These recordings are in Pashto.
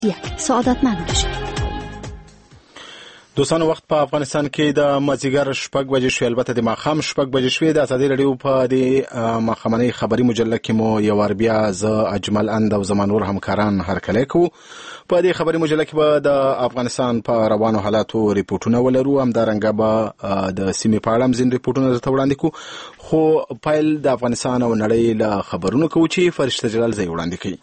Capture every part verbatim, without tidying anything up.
یک سعادتمند باشید. دوستان، وخت په افغانستان کې د مازیګر شپږ بجې شوې، البته د ماښام شپږ بجې شوې. د ازادي راډیو په د ماښامنۍ خبري مجله کې مو یو وار بیا زه اجمل اند او زما نور همکاران هرکلی کوو. په دې خبري مجله کې به د افغانستان په روانو حالاتو ریپورټونه ولرو، همدارنګه به د سیمې په اړه هم ځینې ریپورټونه درته وړاندې کوو. خو پیل د افغانستان او نړۍ له خبرونو کوو چې فرشته جلال زی وړاندې کوي.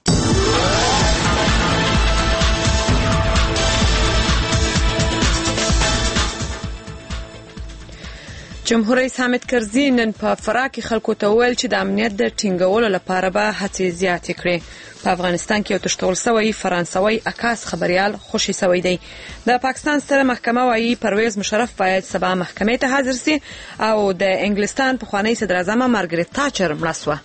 جمهور رئیس حامد کرزي نن په فراه کې خلکو ته وویل چې د امنیت د ټینګولو لپاره به هڅې زیاتې کړي. په افغانستان کې یو تشتول سوی فرانسوي عکاس خبريال خوشي سوی دی. د پاکستان ستره محکمه وايي پرویز مشرف باید سبا محکمې ته حاضر سي او د انګلستان پخوانی صدر اعظم مارګریت تاچر مړه شوه.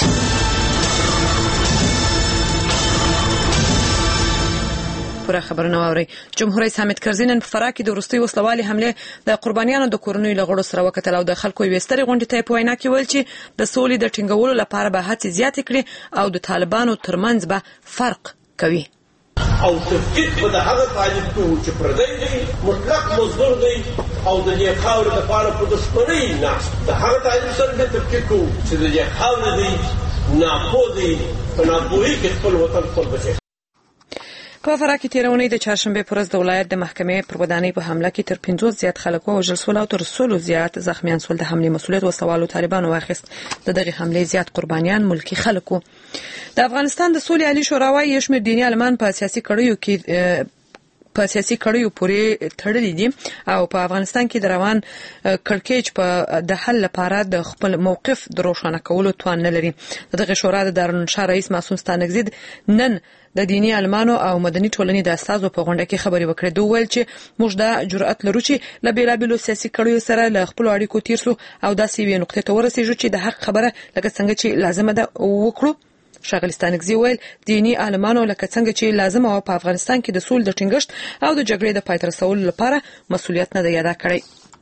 پوره خبرونه واوري. جمهور رئیس حامد کرزي نن په فراه کې د وروستي وسلوالي حمله د قربانیانو د کورنیو له غړو سره وکتل او د خلکو یوې سترې غونډې ته په وینا کې ویل چې د سولې د ټینګولو لپاره به هڅې زیاتې کړي او د طالبانو ترمنځ به فرق کوي. او تفکیک به د هغه طالب کوو چې پردی دی، مطلق مزدور دی او د دې خاورې لپاره په دښمنۍ ناست. د هغه طالب سره به تفکیک کوو چې د دې خاورې دی، ناپوه دی، په ناپوهۍ کې خپل وطن خپل بچي. په فراه کې تیرونی د چهارشنبه پر ورځ د ولایت د محکمې پر ودانۍ په حمله کې تر پنځوس زیات خلک وژل شول او تر سلو زیات زخمیان شول. د حملې مسؤلیت وسوالو طالبانو واخیست. د دغه حملې زیات قربانیان ملکی خلکو. د افغانستان د سولې عالی شورا وايي یو شمېر دیني عالمان په سیاسي کړیو کې په سیاسي کړیو پورې تړلي دي او په افغانستان کې د روان کړکېچ په د حل لپاره د خپل موقف د روښانه کولو توان نه لري. دغه شورا د دارالانشا رئیس معصوم ستانکزی نن د دینی علمانو او مدني ټولنې د استازو په غونډه کې خبري وکړې. دوی ویل چې موږ دا جرأت لرو چې له بیلابیلو سیاسي کړیو سره له خپل اړیکو تیر سو او داسې یوې نقطې ته ورسېږو چې د حق خبره لکه څنګه چې لازمه ده وکړو. ښاغلي ستانکزي ویل دینی عالمانو لکه څنګه چې لازمه او په افغانستان کې د سولې د ټینګښت او د جګړې د پای ته رسولو لپاره مسؤلیت نه دی یاد کړی.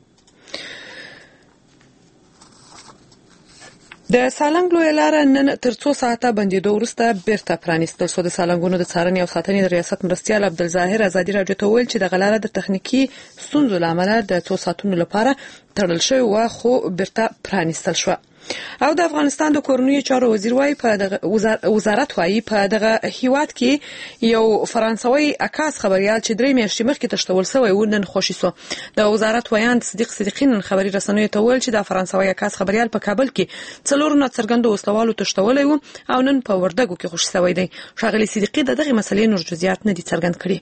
د سالنګ لویه لاره نن تر څو ساعته بندېدو وروسته بیرته پرانیستل شوه. د سالنګونو د څارنې او ساتنې د ریاست مرستیال عبدالظاهر ازادي راډیو ته ویل چې دغه لاره د تخنیکي ستونزو له امله د څو ساعتونو لپاره تړل شوې وه خو بیرته پرانیستل شوه. او د افغانستان د کورنیو چارو وزیر وايي په دغه وزارت وايي په دغه هیواد کې یو فرانسوي عکاس خبريال چې درې میاشتې مخکې تشتول شوی و نن خوشي سو. د وزارت ویاند صدیق صدیقین خبري رسنیو ته ویل چې د فرانسوي عکاس خبريال په کابل کې څلور نه څرګند وسلوالو تشتولای و او نن په وردګو کې خوشي شوی دی. ښاغلي صدیقی دغه مسلې نور جزئیات نه دي څرګند کړي.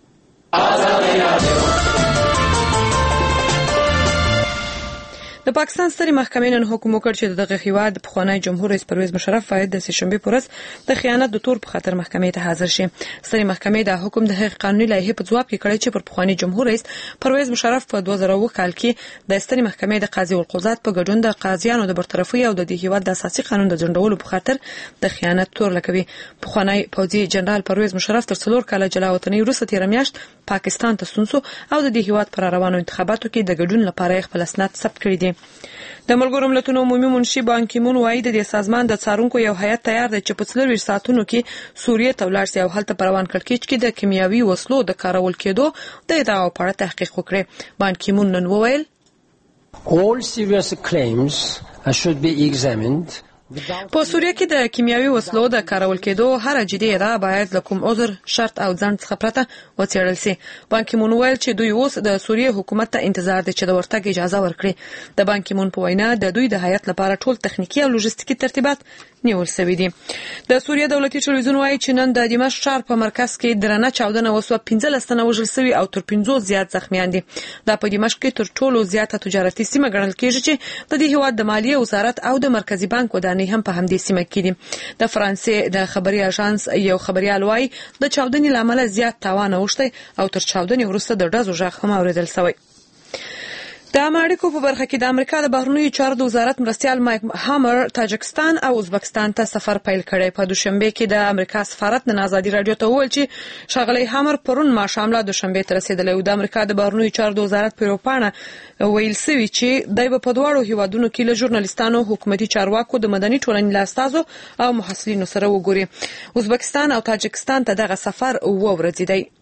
د پاکستان سترې محکمې نن حکم وکړ چې دغه هیواد پخوانی جمهور رئیس پرویز مشرف باید د سهشنبه پر ورځ د خیانت د تور په خاطر محکمې ته حاضر شي. سترې محکمې دا حکم د هغې قانوني لایحې په ځواب کې کړی چې پر پخوانی جمهور رئیس پرویز مشرف په دوه زره اووه کال کې د سترې محکمې د قاضي القضات په ګډون د قاضیانو د برطرفي او د دې هیواد د اساسي قانون د ځنډولو په خاطر د خیانت تور لګوي. پخوانی پوځي جنرال پرویز مشرف تر څلور کاله جلا وطنۍ وروسته تیر میاشت پاکستان ته ستون شو او د دې هیواد پر روانو انتخاباتو کې د ګډون لپاره خپل اسناد ثبت کړي دي. د ملګرو ملتونو عمومي منشي بان کی مون وايي د دې سازمان د څارونکو یو هیئت تیار دی چې په څلور ساعتونو کې سوریه ته ولاړ شي او هلته پر روان کړکېچ کې د کیمیاوي وسلو د کارول کېدو د ادعاو په اړه تحقیق وکړي. بان کی مون نن وویل all serious claims should be examined. په سوریه کې د کیمیاوي وسلو د کارول کېدو هر جدي ادعا باید له کوم عذر شرط او ځنډ څخه پرته وڅېړل شي. بان کی مون ویل چې دوی اوس د سوریه حکومت ته انتظار دي چې د ورتګ اجازه ورکړي. د بان کی مون په وینا د دوی د هیئت لپاره ټول تخنیکی او لوجستیکي ترتیبات نیول شوي دي. د سوریه دولتي ټلویزیون وايي چې نن د دمشق ښار په مرکز کې درنه چاودنه وسوه، پنځلس تنه وژل شوي او تر پنځوس زیات زخمیان دي. دا په دمشق کې تر ټولو زیاته تجارتي سیمه ګڼل کېږي چې د دې هیواد د مالیې وزارت او د مرکزی بانک ودانۍ هم په همدې سیمه کې دي. د فرانسې د خبري اژانس یو خبريال وايي د چاودنې لامل زیات تاوان اوښتی او تر چاودنې وروسته د ډزو غږ هم اوریدل شوی. د اړیکو په برخه کې د امریکا د بهرنیو چارو د وزارت مرستیال مایک هامر تاجکستان او ازبکستان ته سفر پیل کړی. په دوشنبه کې د امریکا سفارت نن ازادي رادیو ته وویل چې ښاغلی هامر پرون ماښام لا دوشنبه ته رسیدلی و. د امریکا د بهرنیو چارو د وزارت په پیروپاڼه ویل سوي چې دوی په دواړو هیوادونو کې له ژورنالیستانو، حکومتي چارواکو، د مدني ټولنې له استازو او محصلینو سره وګوري. ازبکستان او تاجکستان ته دغه سفر اوه ورځې دی.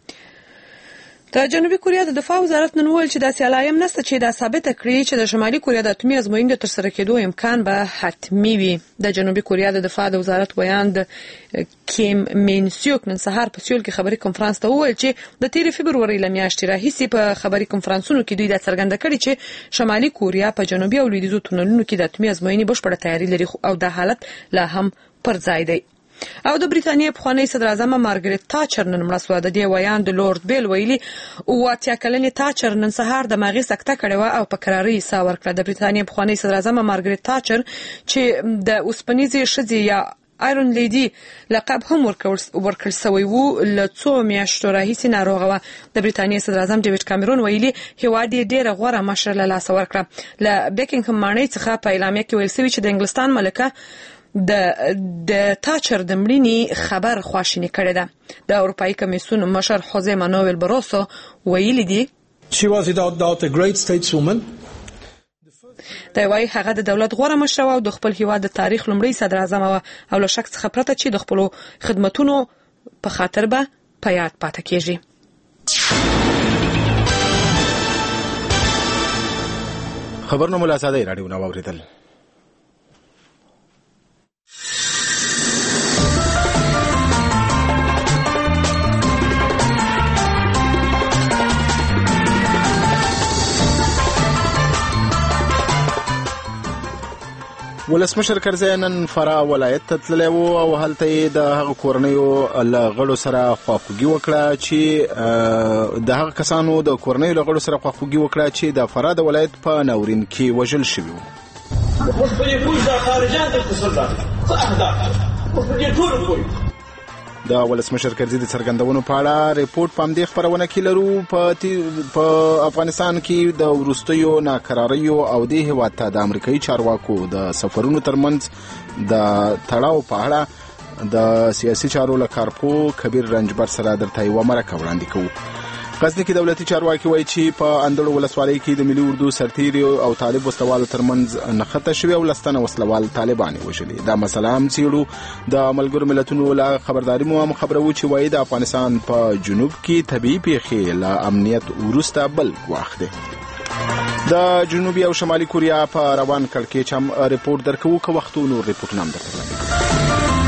د جنوبي کوریا د دفاع وزارت نن وویل چې داسې علایق نشته چې دا ثابته کړي چې د شمالي کوریا د اتمي ازموینې د ترسره کېدو امکان به حتمي وي. د جنوبي کوریا د دفاع د وزارت ویان د کیم مین سیوک نن سهار په سیول کې خبري کنفرانس ته وویل چې د تیر فبروري له میاشتې راهیسې په خبري کنفرانسونو کې دوی دا څرګنده کړي چې شمالي کوریا په جنوبي او لویدیځو تونلونو کې د اتمي ازموینې بشپړه تیاری لري او دا حالت لا هم پر ځای دی. او د بریتانیا پخوانی صدر اعظم مارګریت تاچر نن مړه شوه. د دې ویان د لورد بیل ویلي او اتیا کلنې تاچر نن سهار د مغز سکته کړې و او په قراري سا ورکړه. د بریتانیا پخوانی صدر اعظم مارګریت تاچر چې د اوسپنیزي شذي یا آیرون لیدي لقب هم ورکړ شوی وو له څو میاشتو راهیسې ناروغه وه. د بریتانیا صدر اعظم ډیوډ کامرون ویلي هیواد یې ډیره غوره مشر له لاسه ورکړه. له بیکینګهم ماڼۍ څخه په اعلامیه کې ویل شوي چې د انګلستان ملکه د د تاچر د مړینې خبر خواشینی کړی ده. د اروپایي کمیسیون مشر خوزه مانویل بروسو ویلي دي She was without doubt a great stateswoman. دا وایي هغه د دولت غوره مشر او د خپل هیواد د تاریخ لومړی صدر اعظم او له شک څخه پرته چې د خپل خدماتونو په خاطر به په یاد پاتې کیږي. خبرونه ملا ساده رادیو نو اوریدل. ولسمشر کرزی نن فراه ولایت ته تللی و او هلته یې د هغه کورنیو له غړو سره خواخوږي وکړه چې د هغه کسانو د کورنیو له غړو سره خواخوږي وکړه چې د فراه د ولایت په ناورین کې وژل شوي وو. موږ په دې پوه د خارجان ته تصل راغلي څه اهداف موږ په دې ټول پوه. د ولسمشر کرزي د څرګندونو په اړه ریپورت په همدې خبرونه کې لرو. په په افغانستان کې د وروستیو ناکراریو او د هیواد ته د امریکایي چارواکو د سفرونو ترمنځ د تړاو په اړه د سیاسي چارو له کارپوه کبیر رنجبر سره درته یوه مرکه وړاندې کوو. غزني کې دولتي چارواکي وایي چې په اندړو ولسوالۍ کې د ملي اردو سرتیري او طالب وسلوالو ترمنځ نښته شوې او لستنه وسلوال طالبان وژلي. دا مسله هم څېړو. د ملګرو ملتونو له خبرداري مو هم خبروو چې وایي د افغانستان په جنوب کې طبیعي پیښې له امنیت وروسته بل ګواښ دی. د جنوبي او شمالي کوریا په روان کړکېچ هم ریپورت درکوو که وخت و نور ریپورټونه هم درته وړاندې.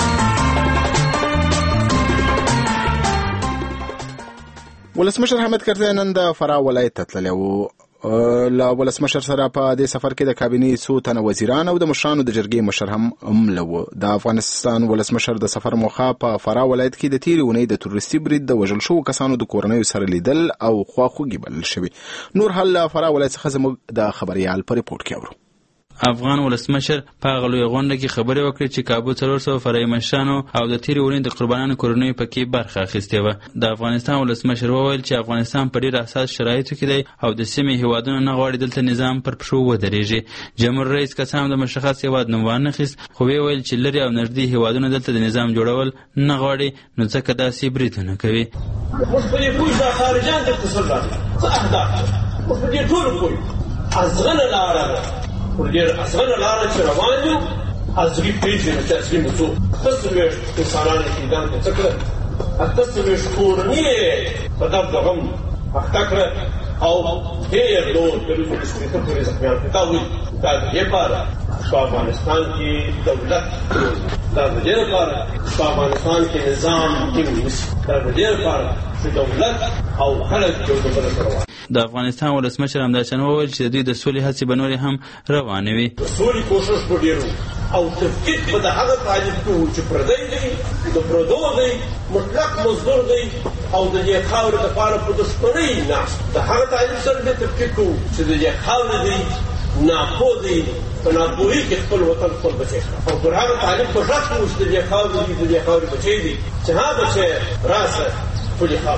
ولسمشر حامد کرزی نن د فراه ولایت ته تللی و. له ولسمشر سره په دې سفر کې د کابینې څو تنه وزیران او د مشرانو د جرګې مشر هم مله و. د افغانستان ولسمشر د سفر موخه په فراه ولایت کې د تیرې اونۍ د تروریستي برید د وژل شوو کسانو د کورنیو سره لیدل او خواخوږي بلل شوي. نور حال له فراه ولایت څخه زموږ د خبریال په ریپورټ کې اورو. افغان ولسمشر په هغه لویه غونډه کې خبرې وکړې چې کابو څلور سوه فرعي مشرانو او د تېرې اونۍ د قربانانو کورنیو پکې برخه اخیستې وه. د افغانستان ولسمشر وویل چې افغانستان په ډېر اساس شرایطو کې دی او د سیمې هیوادونه نه غواړي دلته نظام پر پښو ودرېږي. جمهور رئیس که څه هم د مشخص هیواد نوم وانخیست، خو ویې ویل چې لرې او نږدې هیوادونه دلته د نظام جوړول نه غواړي، نو ځکه داسې بریدونه کوي. موږ په دې پوه د خارجان ته تصل راغلي څه اهداف موږ په دې ټول پوه. ازغنه لاره ده پر ډېر ازغنه لاره چې روان یو ازغي پېژنو چې ازغي مو څوک اته څلوېښت انسانان یې اعدام ته څه کړل، اته څلوېښت کورنۍ یې په درد و غم اخته کړه او ډېر نور تر شپېته پورې زخمیان کړه. تا وایي دا د دې لپاره په افغانستان کې دولت دا د دې لپاره په افغانستان کې نظام ټینګ نیسي، دا د دې لپاره چې دولت او خلک یو د بل سره وایي. د افغانستان ولسمشر همداسې وویل چې د دوی د سولې هڅې به نورې هم روانې وي. د سولې کوښښ به ډېر او تفکیک به د هغه طالب کې وو چې پردی دی، د پردو دی، مطلق مزدور دی او د دې خاورې دپاره په دښمنۍ ناست. د هغه طالب سره به تفکیک کوو چې د دې خاورې دی، ناپوه دی، په ناپوهۍ کې خپل وطن خپل بچی او پر هغه طالب په غږ کوو چې د دې خاورې دی، د دې خاورې بچی دی چې ها بچی راسه خپلې خاورې.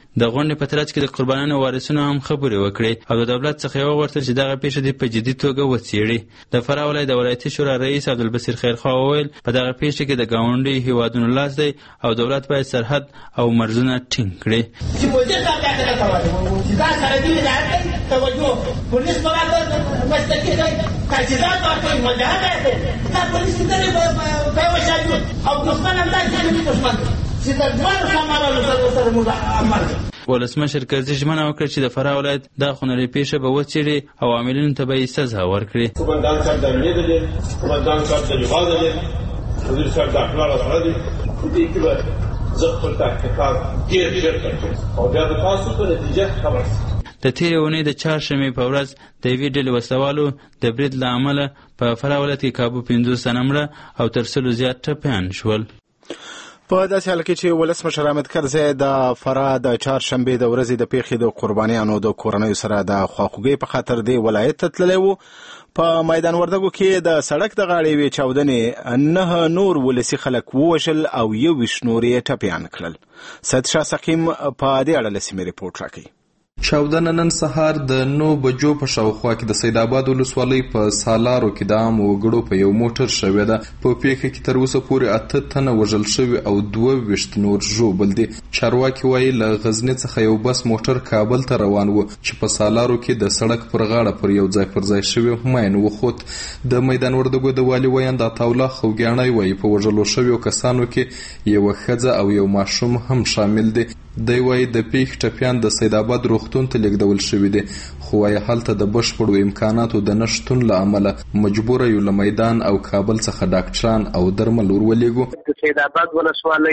د غونډې په ترڅ کې د قربانانو وارثینو هم خبرې وکړې او د دولت څخه یې وغوښتل چې دغه پیښه دې په جدي توګه وڅېړي. د فراه ولایت د ولایتي شورا رئیس عبدالبصیر خیرخوا وویل په دغه پیښه کې د ګاونډي هیوادونو لاس دی او دولت باید سرحد او مرزونه ټینګ کړي. ولسمشر کرزي ژمنه وکړه چې د فراه ولایت دا خونړۍ پیښه به وڅېړي او عاملینو ته به یې سزا ورکړي. قومندان صاحب د امنیت دی، قومندان صاحب د لواء دی، وزیر صاحب د اخلاق سره دی. دې کې به زه خپل تحقیقات ډېر ژر کوم او بیا د تاسو په نتیجه خبر شم. د تېرې اونۍ د چهارشنبې په ورځ د یوې ډلې وسلوالو د برید له امله په فراه ولایت کې کابو پنځوس تنه مړه او تر سلو زیات ټپیان شول. په داسې حال کې چې ولسمشر حامد کرزي د فراه د چهارشنبې د ورځې د پیښې د قربانیانو د کورنیو سره د خواخوږۍ په خاطر د ولایت ته تللی و. په میدان وردګو کې د سړک د غاړې یوې چاودنې نه نور ولسي خلک ووژل او یو ویشت نور یې ټپیان کړل. سید شاه سقیم په دې اړه له سیمې رپورټ راکوي. چاودنه نن سهار د نو بجو په شاوخوا کې د سید آباد ولسوالۍ په سالارو کې د عامو وګړو په یو موټر شوې ده. په پیښه کې تر اوسه پورې اته تنه وژل شوي او دوه ویشت نور ژوبل دي. چارواکي وایي له غزني څخه یو بس موټر کابل ته روان و چې په سالارو کې د سړک پر غاړه پر یو ځای پر ځای شوی ماین وخوت. د میدان وردګو د والي ویاند عطاالله خوګیاڼی وایي په وژلو شویو کسانو کې یوه ښځه او یو ماشوم هم شامل دي. دی وایي د پیښې ټپیان د سید آباد روغتون ته لیږدول شوي دي، خو وایي هلته د بشپړو امکاناتو د نه شتون له امله مجبوره یو له میدان او کابل څخه ډاکټران او درمل ور ولېږو. د سید آباد ولسوالۍ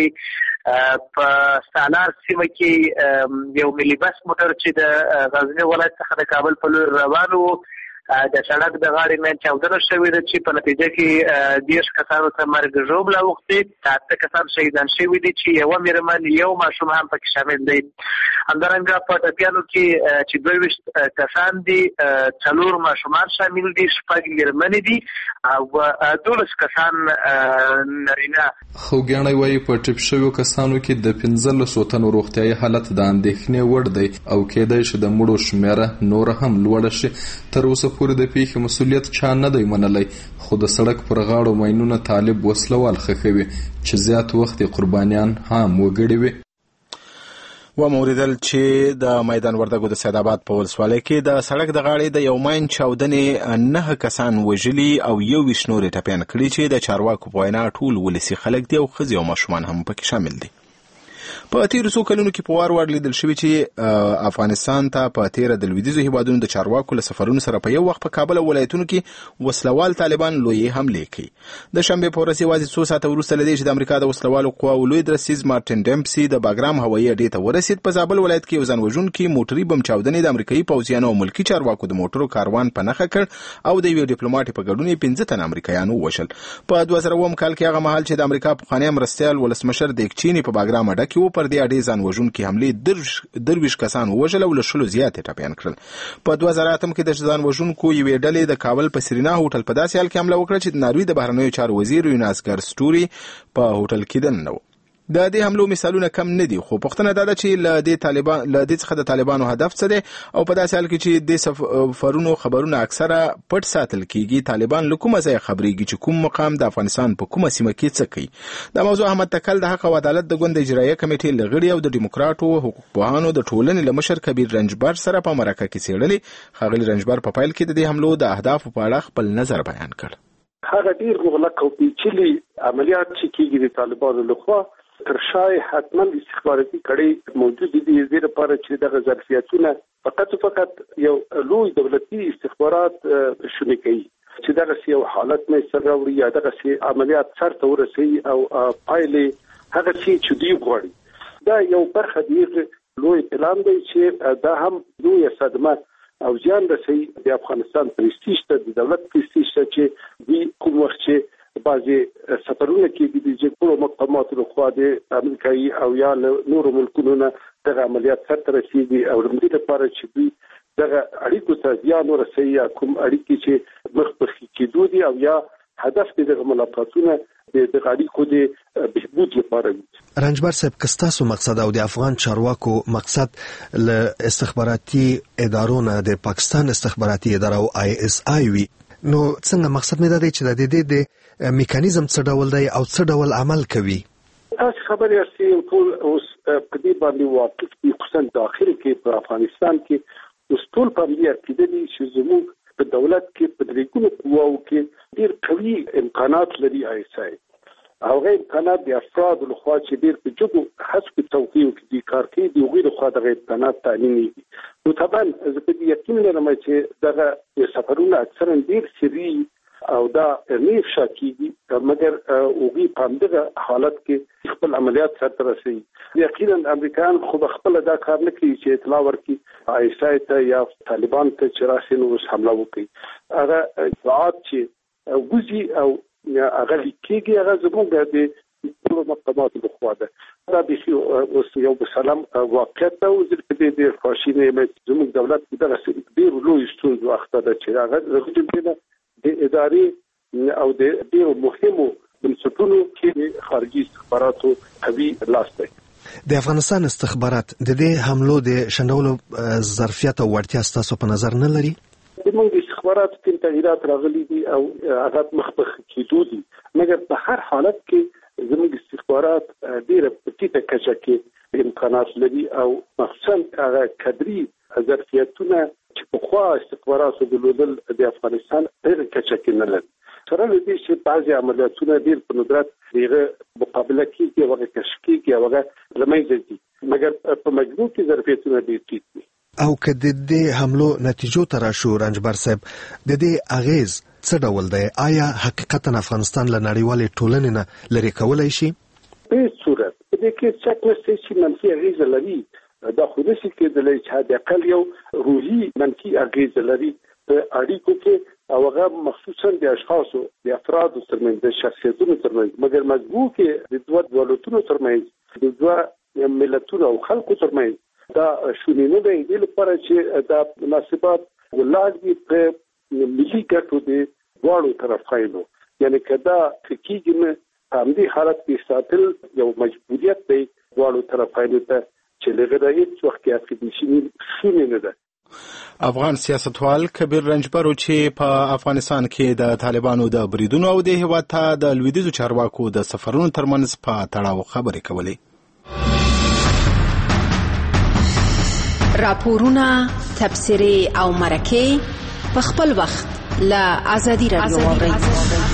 په سالار سیمه کې یو ملي بس موټر چې د غزني ولایت څخه د کابل په لور روان و د سړک د غاړې نه چاودنه شوې ده چې په نتیجه کې دېرش کسانو ته مرګ ژوبله اوښتې، اته کسان شهیدان شوي دي چې یوه مېرمن یو ماشوم هم پکې شامل دی. همدارنګه په ټپیانو کې چې دوه ویشت کسان دي، څلور ماشومان شامل دي، شپږ مېرمنې دي او دولس کسان نارینه. خوګیاڼی وایي په ټپ شویو کسانو کې د پنځلسو تنو روغتیایي حالت د اندېښنې وړ دی او کېدای شي د مړو شمېره نوره هم لوړه شي. تر اوسه پورې د پیښې مسؤلیت چا نه دی منلی، خو د سړک پر غاړو ماینونه طالب وسلوال ښخوي چې زیات وخت قربانیان هم وګړي وي. و موریدل چې د میدان وردګو د سید آباد په ولسوالۍ کې د سړک د غاړې د یو ماین چاودنې نه کسان وژلي او یو ویشت نور ټپیان کړي چې د چارواکو په وینا ټول ولسي خلک دي او ښځې او ماشومان هم پکې شامل دي. په تیرو څو کلونو کې په وار وار لیدل شوي چې افغانستان ته په تیره د لویدیځو هیوادونو د چارواکو له سفرونو سره په یو وخت په کابل او ولایتونو کې وسلوال طالبان لویې حملې کوي. د شنبې په ورځ یوازې څو ساعته وروسته له دې چې د امریکا د وسلوالو قواو لوی درسیز مارټین ډیمپسي د باګرام هوایي اډې ته ورسېد، په زابل ولایت کې یو ځان وژونکي موټري بم چاودنې د امریکایي پوځیانو او ملکي چارواکو د موټرو کاروان په نښه کړ او د یو ډیپلوماټ په ګډون یې پنځه تنه امریکایان ووژل. په دوه زره اووم کال کې هغه مهال چې د امریکا پخوانی مرستیال ولسمشر دیک چیني په باګرام اډه کې و، پر دې اډې ځان وژونکي حملې درویشت کسان ووژل او له شلو زیات یې ټپیان کړل. په دوه زره اتم کې د ځان وژونکو یوې ډلې د کابل په سرینا هوټل په داسې حال کې حمله وکړه چې د ناروې د بهرنیو چارو وزیر یوناسګر سټوري په هوټل کې دننه و. د دې حملو مثالونه کم نه دي، خو پوښتنه دا ده چې له دې طالبان له دې څخه د طالبانو هدف څه دی او په داسې حال کې چې د سفرونو خبرونه اکثره پټ ساتل کیږي، طالبان له کومه ځای خبرېږي چې کوم مقام د افغانستان په کومه سیمه کې څه کوي. دا موضوع احمد تکل د حق او عدالت د ګوند اجرایه کمیټې لغړي او د ډیموکراټو حقوقپوهانو د ټولنې له مشر کبیر رنجبر سره په مرکه کې څېړلې. ښاغلي رنجبر په پیل کې د دې حملو د اهدافو په اړه خپل نظر بیان کړ. هغه ډېر مغلق او پیچلي عملیات چې کېږي د طالبانو لخوا تر شای حتما استخباراتي کړي موجود دي، دې لپاره چې دغه ظرفیتونه فقط فقط یو لوی دولتي استخبارات شونې کوي چې دغه یو حالت نه سره راوړي یا دغه عملیات سرته ورسوي او پایلې هغه چې دوی غواړي. دا یو برخه دی لوی پلان دی چې دا هم لوی صدمه او زیان رسوي د افغانستان پرستیژ ته، د دولت پرستیژ ته چې دوی کوم وخت چې بعضې سفرونه کېږي د جګړو مقاماتو لخوا د امریکایي او یا نورو ملکونو نه دغه عملیات سرته رسېږي او د دې لپاره چې دوی دغه اړیکو ته زیان ورسوي یا کوم اړیکې چې مخ په ښه کېدو دي او یا هدف دې دغه ملاقاتونه د اړیکو د بهبود لپاره وي. رنجبر صاحب کستاسو مقصد او د افغان چارواکو مقصد له استخباراتي ادارو نه د پاکستان استخباراتي اداره او آی اس آی وي، نو څنګه مقصد مې دا دی چې د دې د میکانیزم څه ډول دی او څه ډول عمل کوي؟ تاسو خبرې اړتي ټول اوس په دې باندې واقف دي، خصوصا داخل کې په افغانستان کې اوس ټول په دې عقیده دي چې زموږ په دولت کې په دریګونو قواو کې ډېر قوي امکانات لري آی اس آی. هغه امکانات د افراد له خوا چې ډېر په جګو حسب توقیع کې دي کار کوي دی غوړي خو د امکانات تعلیمي دي. نو طبعا زه په دې یقین لرم چې دغه سفرونه اکثرا ډېر سری او دا نه شاکيږي، مګر اوږي په دغه حالت کې خپل عملیات سره رسي. یقینا امریکایان خو خپل دا کار نه کوي چې اطلاع ورکړي آی اس آی ته یا طالبان ته چې راشي نو حمله وکړي. هغه اطلاعات چې وږي او هغه لیکيږي هغه زموږ د ټول مقامات له خوا ده. دا به اوس یو بسلام واقعیت او د دې فاشینه زموږ دولت دغه ډېر لوی ستونزې اخته ده چې هغه د ادارې او د ډېرو مهمو بنسټونو کې خارجي استخباراتو قوي لاس دی. د افغانستان استخبارات د دې حملو د شندولو ظرفیت او وړتیا ستاسو په نظر نه لري؟ زموږ استخبارات کې تغیرات راغلي دي او هغه مخبخ کېدو دي، مګر په هر حالت کې زموږ استخبارات ډېره په ټیټه کچه کې امکانات لري او مخصوصا هغه کدري ظرفیتونه چې په خوا استخباراتو درلودل د افغانستان ډېر کچه کې نه لري. سره له دې چې بعضي عملیاتونه ډېر په ندرت دغه مقابله کېږي او هغه کشف کېږي او هغه له منځه ځي، مګر په مجموع کې ظرفیتونه ډېر ټیټ دي. او که د دې حملو نتیجو ته راشو رنجبر صاحب، د دې اغیز څه ډول دی؟ آیا حقیقتا افغانستان له نړیوالې ټولنې نه لرې کولی شي؟ په صورت په دې کې شک نشته چې منفي اغیز لري. دا خو نشي کېدلی چې د اقل یو روحي منفي اغیز لري په اړیکو کې او هغه مخصوصا د اشخاصو د افرادو ترمنځ د شخصیتونو ترمنځ، مګر مجبور کې د دوه دولتونو ترمنځ د دوه ملتونو او خلکو ترمنځ دا شونې نه دی. دې لپاره چې دا مناسبات ولاړ دي په ملي ګټو د دواړو طرفینو، یعنی که دا کېږي نه په همدې حالت کې ساتل یو مجبوریت دی دواړو طرفینو ته چې لږه هیڅ وخت کې اخیستل شونې نه ده. افغان سیاستوال کبیر رنجبر چې په افغانستان کې د طالبانو د بریدونو او د هیواد ته د لویدیځو چارواکو د سفرونو ترمنځ په تړاو خبرې کولې. راپورونه، تبصرې او مرکې په خپل وخت له ازادي رادیو واورئ.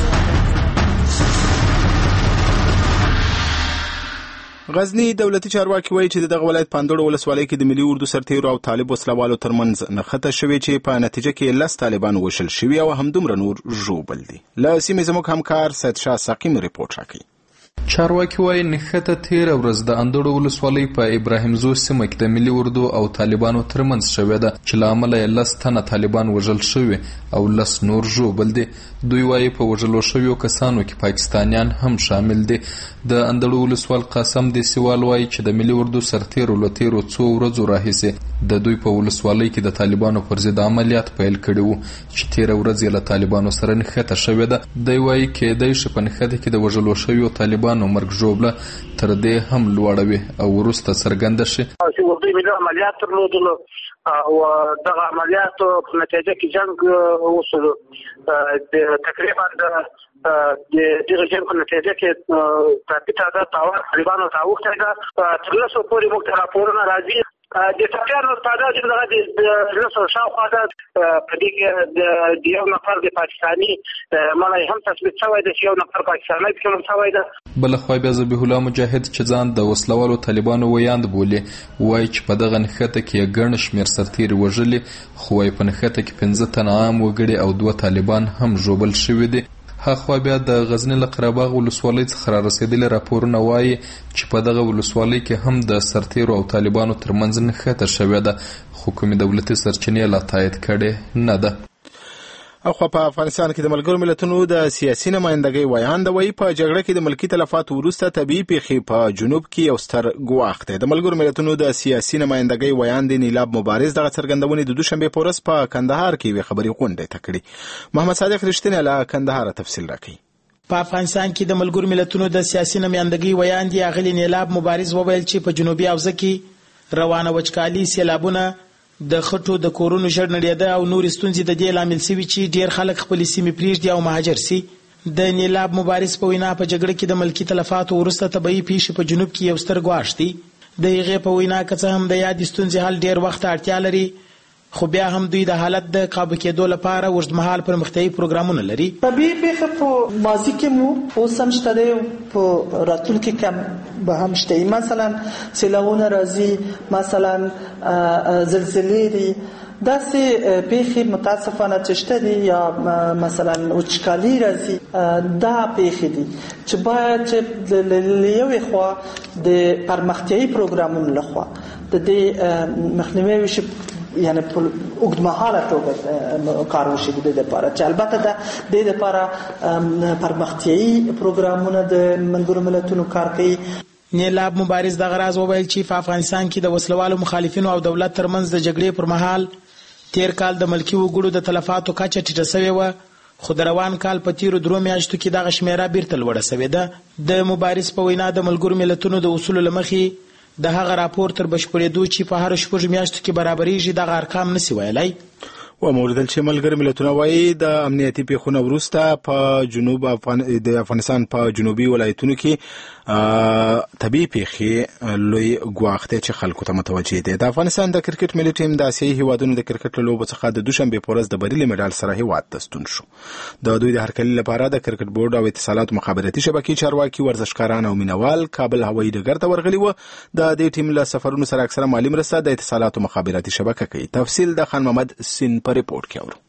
غزنی دولتي چارواکي وایي چې دغه ولایت پاندړو ولسوالۍ کې د ملي اردو سرتیرو او طالب وسلوالو ترمنځ نښته شوې چې په نتیجه کې لس طالبان وشل شوي او همدومره نور ژوبل دي. له سیمې زموږ همکار سید شاه ساقیم ریپورټ راکوي. چارواکي وایي نښته تېره ورځ د اندړو ولسوالۍ په ابراهیم زو سیمه کې د ملي اردو او طالبانو ترمنځ شوې ده چې له امله یې لس تنه طالبان وژل شوي او لس نور ژوبل دي. دوی وایي په وژلو شویو کسانو کې پاکستانیان هم شامل دي. د اندړو ولسوال قاسم دیسیوال وایي چې د ملي اردو سرتیرو له تېرو څو ورځو راهیسې د دوی په ولسوالۍ کې د طالبانو پر ضد عملیات پیل کړي وو چې تېره ورځ یې له طالبانو سره نښته شوې ده. دی وایي کېدای شي په نښته کې د وژلو شویو طالبانو مرګ ژوبله تر دې هم لوړه وي او وروسته څرګنده شي. چې دوی ملي عملیات درلودلو او دغه عملیاتو په نتیجه کې جنګ وشو. تقریبا د دغه جنګ په نتیجه کې کافي تعداد تاوان طالبانو ته اوښتی ده. تر لسو پورې موږ ته راپورونه راځي. د ټپیانو تعداد چې دغه د لسو شاوخوا ده. په دې کې د یو نفر د پاکستاني مړی هم تثبیت شوی ده چې یو نفر پاکستانی پکې مړ شوی ده. بلخوا بیا ذبیح الله مجاهد چې ځان د وسلوالو طالبانو ویاند بولي وایي چې په دغه نښته کې یې ګڼ شمېر سرتیري وژلي، خو وایي په نښته کې پنځه تنه عام وګړي او دوه طالبان هم ژوبل شوي دي. هاخوا بیا د غزنی له قرهباغ ولسوالۍ څخه را رسېدلي راپورونه وایي چې په دغه ولسوالۍ کې هم د سرتیرو او طالبانو ترمنځ نښته شوې ده، خو کومې دولتي سرچینې لا تایید کړې نه ده. اخوا په افغانستان کې د ملګرو ملتونو د سیاسي نمائندګۍ ویاند وایي په جګړه کې د ملکي تلفاتو وروسته طبیعي پیښې په جنوب کې یو ستر ګواښ دی. د ملګرو ملتونو د سیاسي نمائندګۍ ویاند نیلاب مبارز دغه څرګندونې د دوشنبې په ورځ په کندهار کې یوې خبري غونډې ته کړې. محمد صادق رښتینی له کندهار تفصیل راکوي. په افغانستان کې د ملګرو ملتونو د سیاسي نمائندګۍ ویاندې اغلي نیلاب مبارز وویل چې په جنوبي حوزه کې روانه وچکالي، سیلابونه، د خټو د کورونو ژر نړېده او نور ستونزې د دې لامل شوي چې ډیر خلک خپل سیمې پریږدي او مهاجر سي. د نیلاب مبارز په وینا په جګړه کې د ملکی تلفاتو وروسته طبيعي پیښې په جنوب کې یو ستر ګواښ دی. د هغې په وینا که څه هم د یاد ستونزې حل ډیر وخت اړتیا لري، خو بیا هم دوی د حالت د قابو کېدو لپاره اوږدمهال پرمختیایي پروګرامونه لري. طبیعي پیښه په ماضي کې مو اوس هم شته دی، په راتلونکي کې هم به هم شته. مثلا سیلابونه راځي، مثلا زلزلې دي، داسې پیښې متاسفانه چې شته دي، یا مثلا وچکالي راځي. دا پیښې دي چې باید چې له یوې خوا د پرمختیایي پروګرامونو لخوا د دې مخنیوی وشي، یعنی په اوږدمهاله توګه کار وشي د دې لپاره چې البته د دې لپاره پرمختیایي پروګرامونه د ملګرو ملتونو کار کوي. نیلاب مبارز دغه راز وویل چې په افغانستان کې د وسلوالو مخالفینو او دولت ترمنځ د جګړې پر مهال تیر کال د ملکی وګړو د تلفاتو کچه ټیټه شوې وه، خو د روان کال په تیرو درو میاشتو کې دغه شمیره بیرته لوړه شوې ده. د مبارز په وینا د ملګرو ملتونو د اصولو له مخې د هغه راپور تر بشپړېدو چې په هر شپږ میاشتو کې برابرېږي دغه ارقام نشي ویلی. وموردل چې ملګري ملتونه وایي د امنیتي پیښونو وروسته په جنوب افغان د افغانستان په جنوبي ولایتونو کې طبيعي پیښې لوی ګواښ دی چې خلکو ته متوجه دي. د افغانستان د کرکټ ملي ټیم د آسیایي هیوادونو د کرکټ لوبو څخه د دوشنبه په ورځ د بریلي مډال سره هیواد ته ستون شو. د دوی د هرکلي لپاره د کرکټ بورډ او اتصالات مخابراتي شبکې چارواکي، ورزشکاران او مینوال کابل هوایي ډګر ته ورغلي و. د دې ټیم له سفرونو سره اکثره مالی مرسته د اتصالات مخابراتي شبکه کوي. تفصیل د خان محمد سین په ریپورت کې اورو.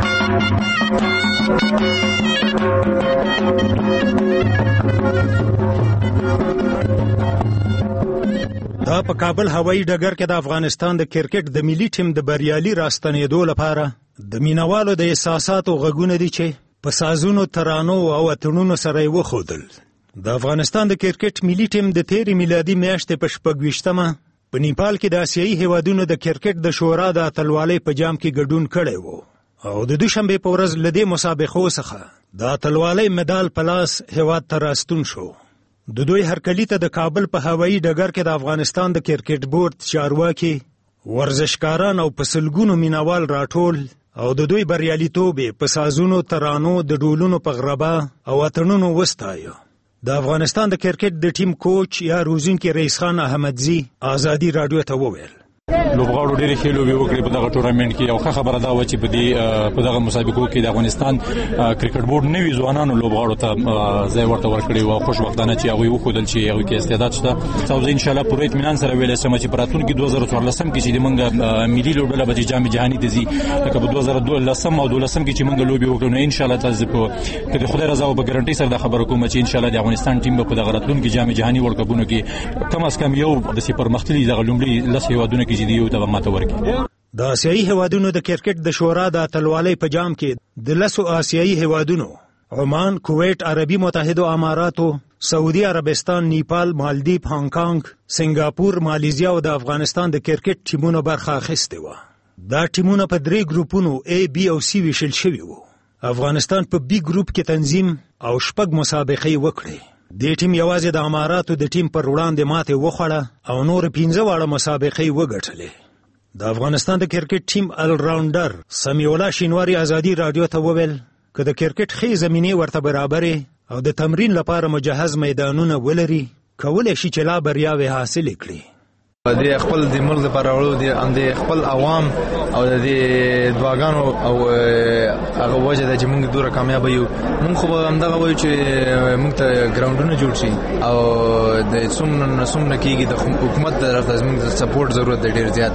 دا په کابل هوایي ډګر کې د افغانستان د کرکټ د ملي ټیم د بریالي راستنېدو لپاره د مینوالو د احساساتو غږونه دي چې په سازونو، ترانو او اتڼونو سره یې وښودل. د افغانستان د کرکټ ملي ټیم د تیرې میلادي میاشتې په شپږویشتمه په نیپال کې د آسیایي هیوادونو د کرکټ د شورا د اتلوالۍ په جام کې ګډون کړی و او د دوشنبه په ورځ له دې مسابقو څخه د اتلوالۍ مډال په لاس هیواد ته راستون شو. د دوی هرکلي ته د کابل په هوایي ډګر کې د افغانستان د کرکټ بورډ چارواکي، ورزشکاران او په سلګونو مینوال راټول او د دوی بریالیتوب په سازونو، ترانو، د ډولونو په غربا او اتڼونو وستایه. د افغانستان د کرکټ د ټیم کوچ یا روزونکي رئیس خان احمدزي آزادي رادیو ته وویل لوبغاړو ډېرې ښې لوبې وکړې په دغه ټورنمنټ کې او ښه خبره دا وه چې په دې په دغه مسابقو کې د افغانستان کرکټ بورډ نوي ځوانانو لوبغاړو ته ځای ورته ورکړی و. خوشبختانه چې هغوی وښودل چې هغوی کې استعداد شته. او زه انشاءالله پوره اطمینان سره ویلی شم چې په راتلونکي دوه زره څوارلسم کې چې زموږ ملي لوبډله به چې جام جهاني ته ځي، لکه په دوه زره لسم او دولسم کې چې موږ لوبې وکړو، نو انشاءالله تاسو په که د خدای رضا او په ګارنټۍ سره دا خبره کوم چې انشاءالله د افغانستان ټیم به په دغه راتلونکي جام جهاني ورلډ کپونو کې کم از کم یو داسې پرمختللي دغه لومړي لس هیوادونو کې چې دی یو ته به ماته ورکړي. د آسیایي هیوادونو د کرکټ د شورا د اتلوالۍ په جام کې د لسو آسیایي هیوادونو عمان، کویت، عربي متحده اماراتو، سعودي عربستان، نیپال، مالدیپ، هانګ کانګ، سنگاپور، مالیزیا او د افغانستان د کرکټ ټیمونو برخه اخیستې وه. دا ټیمونه په درې ګروپونو A، B او C ویشل شوي وو. افغانستان په B ګروپ کې تنظیم او شپږ مسابقې وکړې. دې ټیم یوازې د اماراتو د ټیم پر وړاندې ماتې وخوړه او نور پنځه واړه مسابقې وګټلې. د افغانستان د کرکټ ټیم الراونډر سمیع الله شینواری آزادي رادیو ته وویل که د کرکټ ښې زمینې ورته برابرې او د تمرین لپاره مجهز میدانونه ولري، کولی شي چې لا بریاوې حاصلې کړي. د خپل د ملک لپاره ورو د خپل عوام او د دعاګانو او هغه وجه ده چې موږ دوره کامیاب یو. موږ خو همدغه وایو چې موږ ته ګراوندونه جوړ شي او د څومره څومره کېږي د حکومت طرفه زموږ د سپورټ ضرورت دی ډېر زیات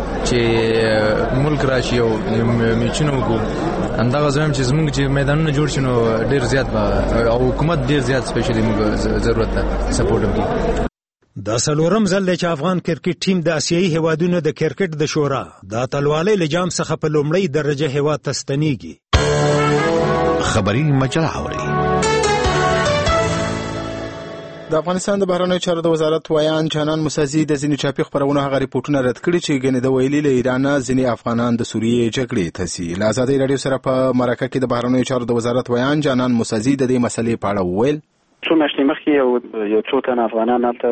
چې ملک راشي او میچونه وکړو. همدغه زه وایم چې زموږ چې میدانونه جوړ شي نو ډېر زیات او حکومت ډېر زیات سپیشلي موږ ضرورت ده سپورټ وکړي. دا څلورم ځل دی چې افغان کرکټ ټیم د آسیایي هیوادونو د کرکټ د شورا د اتلوالۍ له جام څخه په لومړۍ درجه هیواد ته ستنېږي. خبري مجله اوري د افغانستان د بهرنیو چارو د وزارت ویان جانان موسازي د ځینې چاپي خبرونو هغه ریپورتونه رد کړي چې ګنې د ویلي له ایران ځینې افغانان د سوریې جګړې ته سي. له ازادۍ راډیو سره په مرکه کې د بهرنیو چارو د وزارت ویان جانان موسازي د دې مسلې په اړه وویل. څو میاشتې مخکې یو یو څو تنه افغانان هلته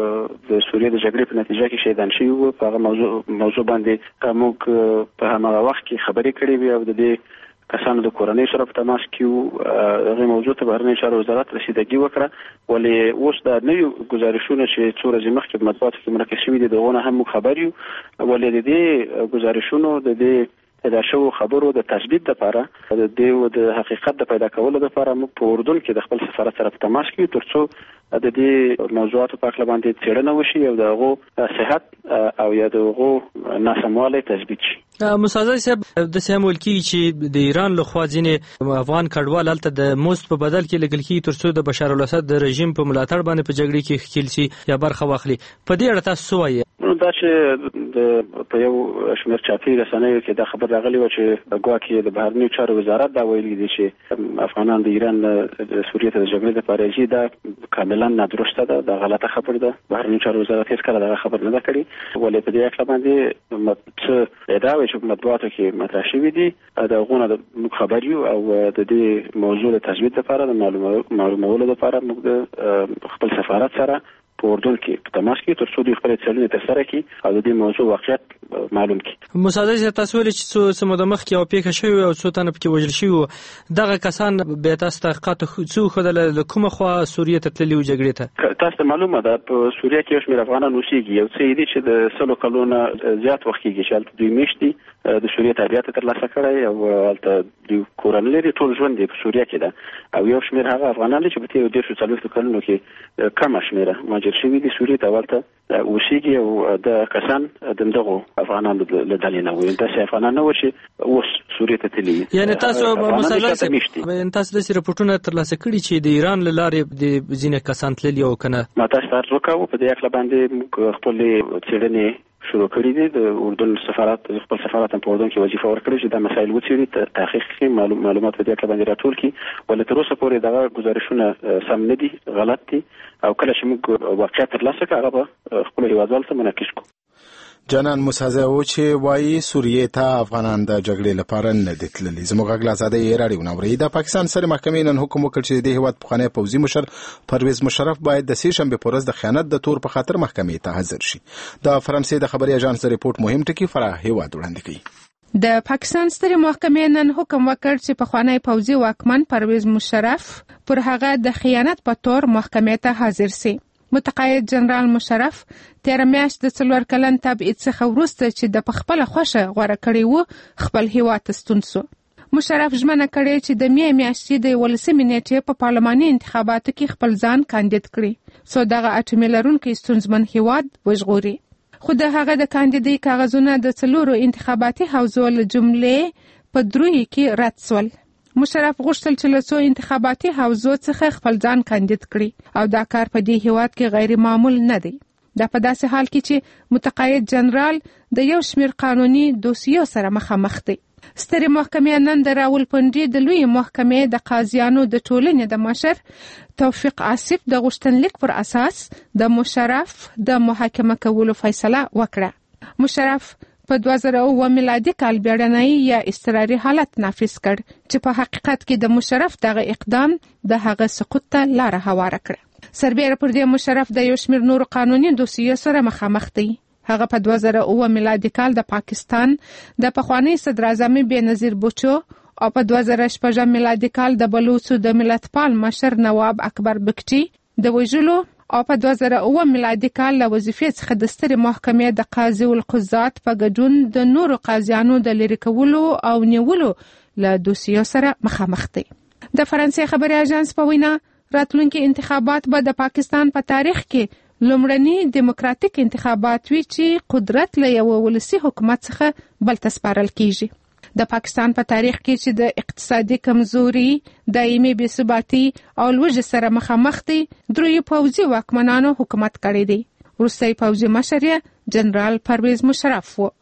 د سوریې د جګړې په نتیجه کې شهیدان شوي وو. په هغه موضوع موضوع باندې موږ په هماغه وخت کې خبرې کړې وې او د دې کسانو د کورنۍ سره په تماس کې وو. هغې موضوع ته بهرنیو چارو وزارت رسیدګي وکړه، ولې اوس دا نوي ګزارشونه چې څو ورځې مخکې په مطبوعاتو کې مرکز شوي دي د هغو نه هم موږ خبر یو، ولې د دې ګزارشونو د دې پیدا شوو خبرو د تثبیت لپاره د دې د حقیقت د پیدا کولو لپاره موږ په اردن کې د خپل سفارت سره په تماس کې یو ترڅو د دې موضوعاتو په اړه باندې څېړنه وشي او د هغو صحت او یا د هغو ناسموالی تثبیت شي. موسازي صاحب د سیمول کې چې د ایران له خوا ځینې افغان کډوال هلته د مزد په بدل کې لګل کېږي ترڅو د بشار الاسد د رژیم په ملاتړ باندې په جګړې کې ښکیل شي یا برخه واخلي. په دې اړه تاسو څه وایئ؟ دا چې د په یو شمېر چاپي رسنیو کې دا خبر راغلی و چې ګواکې د بهرنیو چارو وزارت دا ویلي دي چې افغانان د ایران د سوریې ته د جګړې لپاره ځي، دا کاملا نادرسته ده، دا غلطه خبر ده. بهرنیو چارو وزارت هیڅکله دغه خبر نه ده کړې، ولې په دې اړه باندې څه ادعاوې چې په مطبوعاتو کې مطرح شوي دي د هغو نه موږ خبر یو او د دې موضوع د تثبیت لپاره د معلومولو لپاره موږ د خپل سفارت سره په اردن کې په تماس کې ترڅو دوی خپل څېړنې ترسره کړي او د دې موضوع واقعیت معلوم کړي. موسازي صاحب تاسو ویلي چې څو موده مخکې یوه پیښه شوې او څو تنه پکې وژل شوي وو، دغه کسان بیا تاسو تحقیقات څه وښودله له کومه خوا سوریې ته تللي وو جګړې ته؟ تاسو ته معلومه ده په سوریه کې یو شمېر افغانان اوسېږي، یو څه دي چې د سلو کلونو زیات وخت کېږي چې هلته دوی میشتي د سوریې تابعیت ترلاسه کړی او هلته دوی کورنۍ لري، ټول ژوند یې په سوریه کې ده او یو شمېر هغه افغانان دي چې په تېرو دېرشو څلوېښتو کلونو کې کمه شمېره مهاجر شوي دي سوریې ته ورته اوسېږي او د کسان د دغو افغانانو له ډلې نه وو، داسې افغانان نه وو چې اوس سوریې ته تللي وي. یعنې تاسو موسازي صاحب تاسو داسې رپورټونه ترلاسه کړي چې د ایران له لارې د ځینې کسان تللي او که نه؟ ما تاسو ته عرض وکړو په دې هکله باندې موږ خپلې څېړنې شروع کړي دي. د اردن سفارت خپل سفارت هم په اردن کې وظیفه ورکړې چې دا مسایل وڅېړي، تحقیق کړي، معلومات په دې اړه باندې راټول کړي، ولې تر اوسه پورې دغه ګزارشونه سم نه دي، غلط دي او کله چې موږ واقعیت ترلاسه کړو هغه به خپلو هېوادوالو ته منعکس کړو. جانان موسازي و چې وایي سوریې ته افغانان د جګړې لپاره نه دي تللي. زموږ غږ له ازادۍ راډیو نه اورئ. د پاکستان سترې محکمې نن حکم وکړ چې د هېواد پخوانی پوځي مشر پرویز مشرف باید د سې شنبې په ورځ د خیانت د تور په خاطر محکمې ته حاضر شي. د فرانسې د خبري اژانس ریپورت مهم ټکي فراه هېواد وړاندې کوي. د پاکستان سترې محکمې نن حکم وکړ چې پخوانی پوځي واکمن پرویز مشرف پر هغه د خیانت په تور محکمې ته حاضر شي. متقاعد جنرال مشرف تیر میاشت د څلور کلن تبعید څخه وروسته چې د پخپله خوښه غوره کړی وو خپل هېواد ته ستون سو. مشرف ژمنه کړې چې د مې میاشتې د یولسمې نیټې په پارلماني انتخاباتو کې خپل ځان کاندید کړي څو دغه اټومي لرونکی ستونزمن هېواد وژغوري. خو د هغه د کاندیدۍ کاغذونه د څلورو انتخاباتي حوزو له جملې په دروي کې رد سول. مشرف غوښتل چې له څو انتخاباتي حوزو څخه خپل ځان کاندید کړي او دا کار په دې هېواد کې غیر معمول نه دی. دا په داسې حال کې چې متقاعد جنرال د یو شمېر قانوني دوسیو سره مخامخ دی. سترې محکمې نن د راولپنډي د لویې محکمې د قاضیانو د ټولنې د مشر توفیق آصف د غوښتنلیک پر اساس د مشرف د محاکمه کولو فیصله وکړه. مشرف په دوه زره اووه میلادي کال بیړنی یا اضطراري حالت نافذ کړ چې په حقیقت کې د مشرف دغه اقدام د هغه سقوط ته لاره هواره کړه. سربیره پر دې مشرف د یو شمېر نورو قانوني دوسیو سره مخامخ دی. هغه په دوه زره اووه میلادي کال د پاکستان د پخوانی صدر اعظم بېنظیر بوچو او په دوه زره شپږم میلادي کال د بلوڅو د ملتپال مشر نواب اکبر بګټي د وژلو او په دوه زره اووه میلادي کال له وظیفې څخه د سترې محکمې د قاضي القضات په ګډون د نورو قاضیانو د لرې کولو او نیولو له دوسیو سره مخامخ دی. د فرانسې خبري اژانس په وینا راتلونکي انتخابات به د پاکستان په تاریخ کې لومړني دیموکراتیک انتخابات وي چې قدرت له یو ولسي حکومت څخه بل ته سپارل کیږي. د پاکستان په تاریخ کې چې د اقتصادي کمزوري، دایمي بې ثباتي او لوږې سره مخامخ دي، دریو پوځي واکمنانو حکومت کړی دی. وروستی پوځي مشر یې جنرال پرویز مشرف و.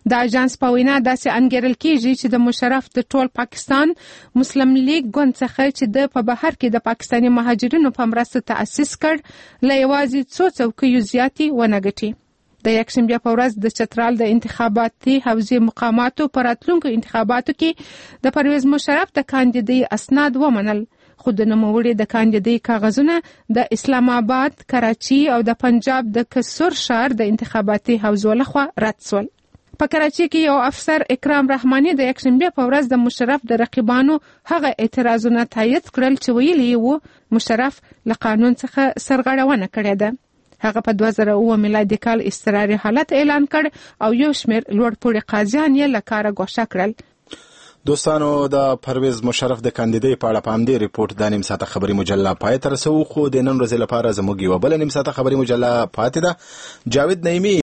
د اژانس په وینا داسې انګیرل کیږي چې د مشرف د ټول پاکستان مسلم لیگ ګوند څخه چې د په بهر کې د پاکستاني مهاجرینو په مرسته تأسیس کړ له یوازې څو څوکیو زیاتې ونه ګټي. د یکشنبه په ورځ د چترال د انتخاباتي حوزې مقاماتو پر راتلونکو انتخاباتو کې د پرویز مشرف د کاندیدي اسناد ومنل، خو د نوموړي د کاندیدي کاغذونه د اسلام آباد، کراچي او د پنجاب د کسور شهر د انتخاباتي حوزو لخوا رد شول. په کراچي کې یو افسر اکرام رحماني د یکشنبه په ورځ د مشرف د رقیبانو هغه اعتراضونه تایید کړل چې ویلي وو مشرف له قانون څخه سرغړونه کړې ده. هغه په دوه زره اووه میلادي کال اضطراري حالت اعلان کړ او یو شمېر لوړپوړي قاضیان یې له کاره ګوښه کړل. دوستانو د پرویز مشرف د کاندیدۍ په اړه په همدې ریپورت د نیم ساعته خبري مجله پای ته رسوو، خو د نن ورځې لپاره زموږ یوه بله نیم ساعته خبري مجله پاتې ده. جاوید نعیمي